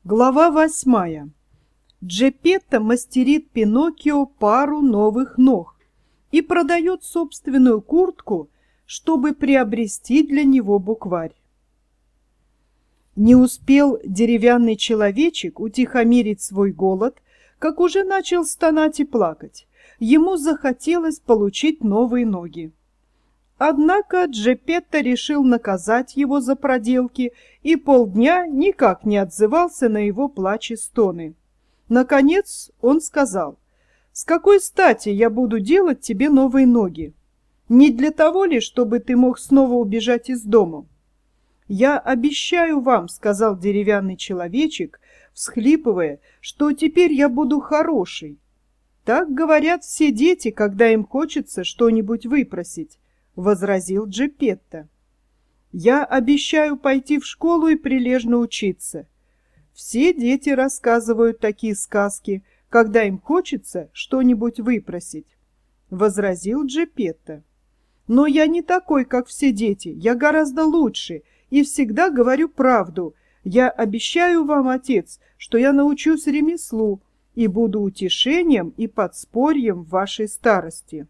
Глава 8. Джепетто мастерит Пиноккио пару новых ног и продает собственную куртку, чтобы приобрести для него букварь. Не успел деревянный человечек утихомирить свой голод, как уже начал стонать и плакать. Ему захотелось получить новые ноги. Однако Джепетто решил наказать его за проделки и полдня никак не отзывался на его плач и стоны. Наконец он сказал: «С какой стати я буду делать тебе новые ноги? Не для того ли, чтобы ты мог снова убежать из дома?» «Я обещаю вам, — сказал деревянный человечек, всхлипывая, — что теперь я буду хороший. Так говорят все дети, когда им хочется что-нибудь выпросить», — возразил Джепетто. «Я обещаю пойти в школу и прилежно учиться. Все дети рассказывают такие сказки, когда им хочется что-нибудь выпросить», — возразил Джепетто. «Но я не такой, как все дети, я гораздо лучше и всегда говорю правду. Я обещаю вам, отец, что я научусь ремеслу и буду утешением и подспорьем в вашей старости».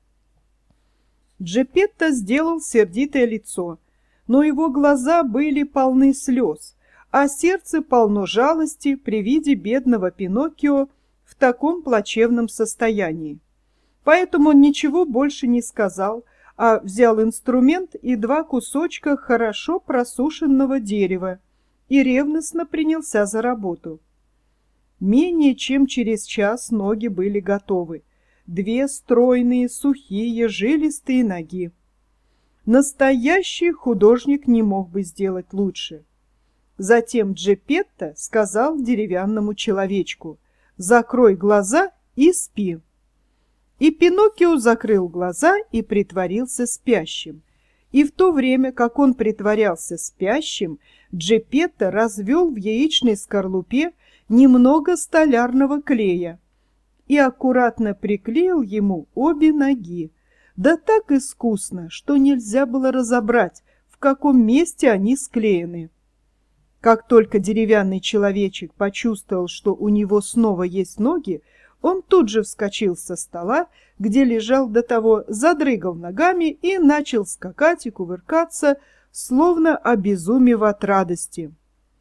Джепетто сделал сердитое лицо, но его глаза были полны слез, а сердце полно жалости при виде бедного Пиноккио в таком плачевном состоянии. Поэтому он ничего больше не сказал, а взял инструмент и 2 кусочка хорошо просушенного дерева и ревностно принялся за работу. Менее чем через час ноги были готовы. 2 стройные, сухие, жилистые ноги. Настоящий художник не мог бы сделать лучше. Затем Джепетто сказал деревянному человечку: «Закрой глаза и спи». И Пиноккио закрыл глаза и притворился спящим. И в то время, как он притворялся спящим, Джепетто развел в яичной скорлупе немного столярного клея и аккуратно приклеил ему обе ноги, да так искусно, что нельзя было разобрать, в каком месте они склеены. Как только деревянный человечек почувствовал, что у него снова есть ноги, он тут же вскочил со стола, где лежал до того, задрыгал ногами и начал скакать и кувыркаться, словно обезумев от радости.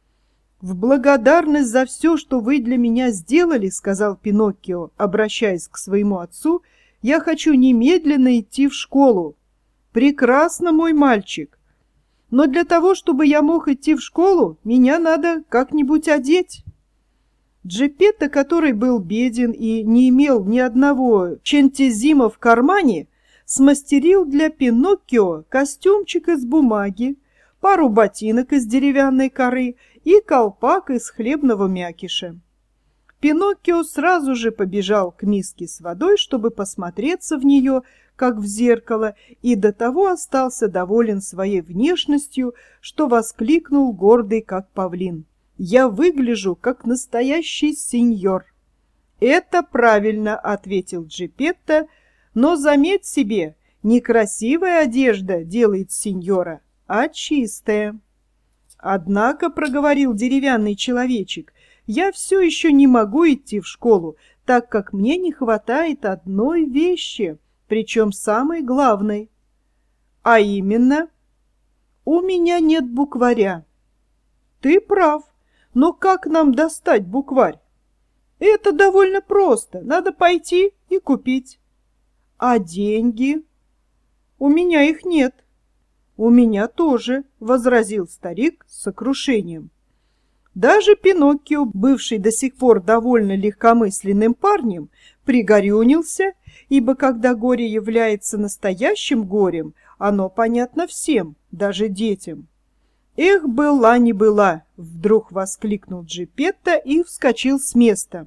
«В благодарность за все, что вы для меня сделали, — сказал Пиноккио, обращаясь к своему отцу, — я хочу немедленно идти в школу». «Прекрасно, мой мальчик. Но для того, чтобы я мог идти в школу, меня надо как-нибудь одеть». Джепетто, который был беден и не имел ни одного чентезима в кармане, смастерил для Пиноккио костюмчик из бумаги, пару ботинок из деревянной коры и колпак из хлебного мякиша. Пиноккио сразу же побежал к миске с водой, чтобы посмотреться в нее, как в зеркало, и до того остался доволен своей внешностью, что воскликнул гордый, как павлин: «Я выгляжу, как настоящий сеньор». «Это правильно, — ответил Джепетто, — но заметь себе, не красивая одежда делает сеньора, а чистая». «Однако, — проговорил деревянный человечек, — я все еще не могу идти в школу, так как мне не хватает одной вещи, причем самой главной. А именно, у меня нет букваря». «Ты прав, но как нам достать букварь?» «Это довольно просто, надо пойти и купить». «А деньги?» «У меня их нет». «У меня тоже», — возразил старик с сокрушением. Даже Пиноккио, бывший до сих пор довольно легкомысленным парнем, пригорюнился, ибо когда горе является настоящим горем, оно понятно всем, даже детям. «Эх, была не была!» — вдруг воскликнул Джепетто и вскочил с места.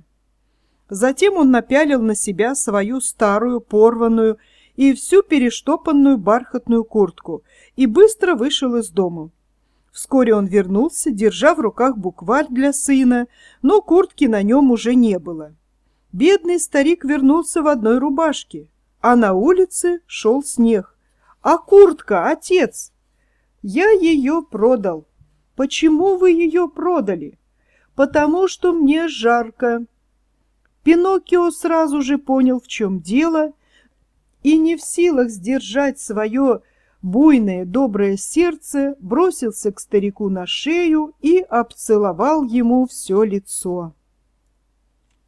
Затем он напялил на себя свою старую, порванную и всю перештопанную бархатную куртку и быстро вышел из дома. Вскоре он вернулся, держа в руках букварь для сына, но куртки на нем уже не было. Бедный старик вернулся в одной рубашке, а на улице шел снег. «А куртка, отец?» «Я ее продал». «Почему вы ее продали?» потому что мне жарко». Пиноккио сразу же понял, в чем дело, и не в силах сдержать свое буйное доброе сердце, бросился к старику на шею и обцеловал ему все лицо.